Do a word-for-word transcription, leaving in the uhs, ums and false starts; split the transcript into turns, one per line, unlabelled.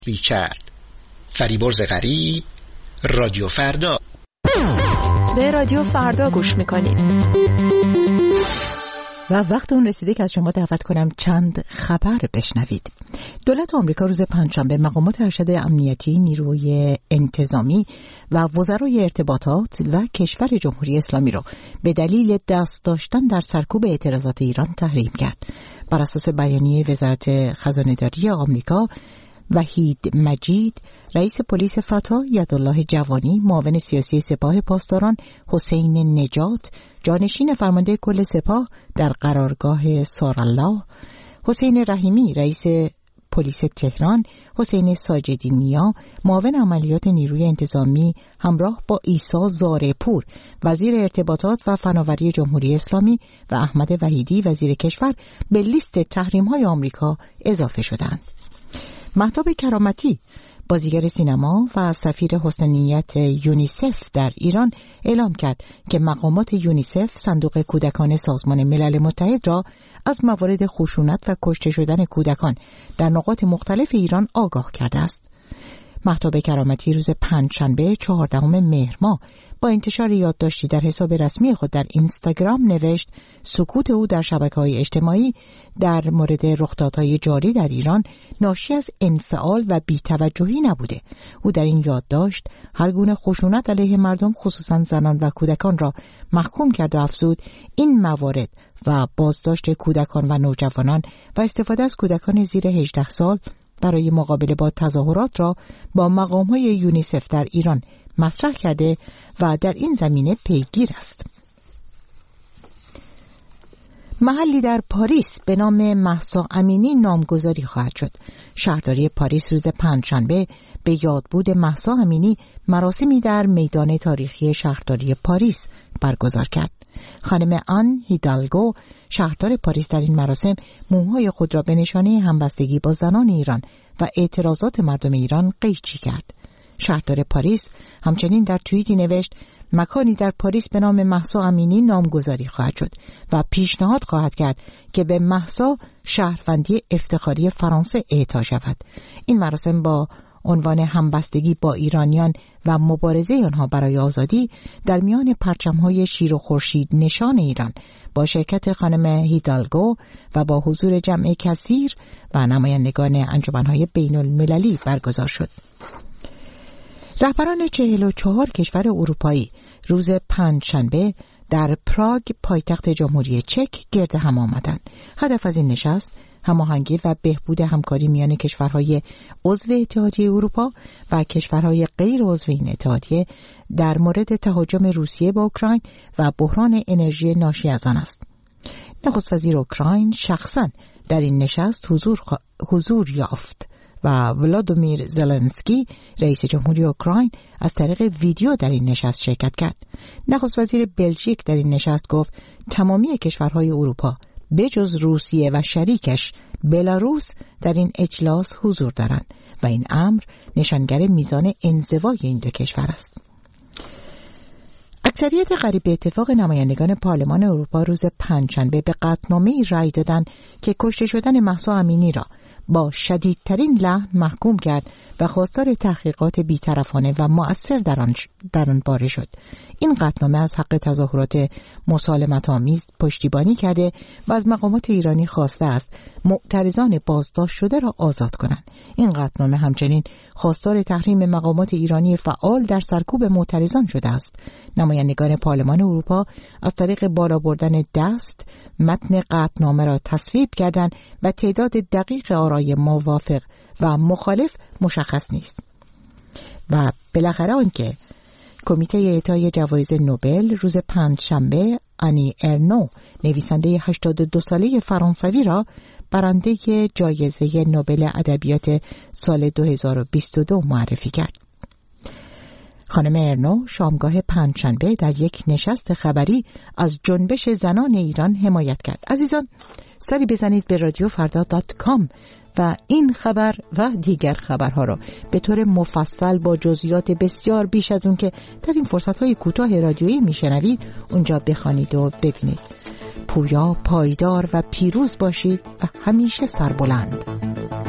ریچارد فریبرز غریب، رادیو فردا.
به رادیو فردا گوش میکنید
و وقت اون رسیده که از شما دعوت کنم چند خبر بشنوید. دولت آمریکا روز پنجشنبه مقامات ارشد امنیتی، نیروی انتظامی و وزرای ارتباطات و کشور جمهوری اسلامی را به دلیل دست داشتن در سرکوب اعتراضات ایران تحریم کرد. بر اساس بیانیه وزارت خزانه‌داری آمریکا، وحید مجید، رئیس پلیس فتا یدالله جوانی، معاون سیاسی سپاه پاسداران حسین نجات، جانشین فرمانده کل سپاه در قرارگاه سارالله، حسین رحیمی، رئیس پلیس تهران، حسین ساجدی نیا، معاون عملیات نیروی انتظامی همراه با عیسی زارپور، وزیر ارتباطات و فناوری جمهوری اسلامی و احمد وحیدی، وزیر کشور، به لیست تحریم‌های آمریکا اضافه شدند. مهتاب کرامتی، بازیگر سینما و سفیر حسنیت یونیسف در ایران، اعلام کرد که مقامات یونیسف صندوق کودکان سازمان ملل متحد را از موارد خشونت و کشته شدن کودکان در نقاط مختلف ایران آگاه کرده است. مهتاب کرامتی روز پنجشنبه چهاردهم مهر ماه با انتشار یادداشتی در حساب رسمی خود در اینستاگرام نوشت سکوت او در شبکه‌های اجتماعی در مورد رخدادهای جاری در ایران ناشی از انفعال و بی‌توجهی نبوده. او در این یادداشت هر گونه خشونت علیه مردم، خصوصا زنان و کودکان را محکوم کرد و افزود این موارد و بازداشت کودکان و نوجوانان و استفاده از کودکان زیر هجده سال برای مقابله با تظاهرات را با مقام‌های یونیسف در ایران مطرح کرده و در این زمینه پیگیر است. محلی در پاریس به نام مهسا امینی نامگذاری خواهد شد. شهرداری پاریس روز پنجشنبه به یادبود مهسا امینی مراسمی در میدان تاریخی شهرداری پاریس برگزار کرد. خانم آن هیدالگو، شهردار پاریس، در این مراسم موهای خود را به نشانه همبستگی با زنان ایران و اعتراضات مردم ایران قیچی کرد. شهردار پاریس همچنین در توییتی نوشت مکانی در پاریس به نام مهسا امینی نامگذاری خواهد شد و پیشنهاد خواهد کرد که به مهسا شهروندی افتخاری فرانسه اعطا شود. این مراسم با عنوان همبستگی با ایرانیان و مبارزه آنها برای آزادی در میان پرچم‌های شیر و خورشید نشان ایران با شرکت خانم هیدالگو و با حضور جمع کثیر و نمایندگان انجمن‌های بین‌المللی برگزار شد. رهبران چهل و چهار کشور اروپایی روز پنجشنبه در پراگ، پایتخت جمهوری چک، گرد هم آمدند. هدف از این نشست هماهنگی و بهبود همکاری میان کشورهای عضو اتحادیه اروپا و کشورهای غیر عضو این اتحادیه در مورد تهاجم روسیه به اوکراین و بحران انرژی ناشی از آن است. نخست وزیر اوکراین شخصاً در این نشست حضور, خ... حضور یافت و ولادیمیر زلنسکی، رئیس جمهوری اوکراین، از طریق ویدیو در این نشست شرکت کرد. نخست وزیر بلژیک در این نشست گفت تمامی کشورهای اروپا به جز روسیه و شریکش بلاروس در این اجلاس حضور دارند و این امر نشانگر میزان انزوای این دو کشور است. اکثریت قریب به اتفاق نمایندگان پارلمان اروپا روز پنجشنبه به قطعنامه‌ای رأی دادند که کشته شدن مهسا امینی را با شدیدترین لعن محکوم کرد و خواستار تحقیقات بی‌طرفانه و مؤثر در آن در آن باره شد. این قطعنامه از حق تظاهرات مسالمت‌آمیز پشتیبانی کرده و از مقامات ایرانی خواسته است معترضان بازداشت شده را آزاد کنند. این قطعنامه همچنین خواستار تحریم مقامات ایرانی فعال در سرکوب معترضان شده است. نمایندگان پارلمان اروپا از طریق بالا بردن دست متن قطعنامه را تصویب کردند و تعداد دقیق آرای موافق و مخالف مشخص نیست. و بالاخره آنکه کمیته اعطای جوایز نوبل روز پنجشنبه آنی ارنو، نویسنده هشتاد و دو ساله فرانسوی، را برنده جایزه نوبل ادبیات سال دو هزار و بیست و دو معرفی کرد. خانم ارنو شامگاه پنجشنبه در یک نشست خبری از جنبش زنان ایران حمایت کرد. عزیزان، سری بزنید به رادیو فردا دات کام و این خبر و دیگر خبرها را به طور مفصل با جزئیات بسیار بیش از اون که در این فرصت‌های کوتاه رادیویی میشنوید اونجا بخوانید و ببینید. پویا، پایدار و پیروز باشید و همیشه سربلند.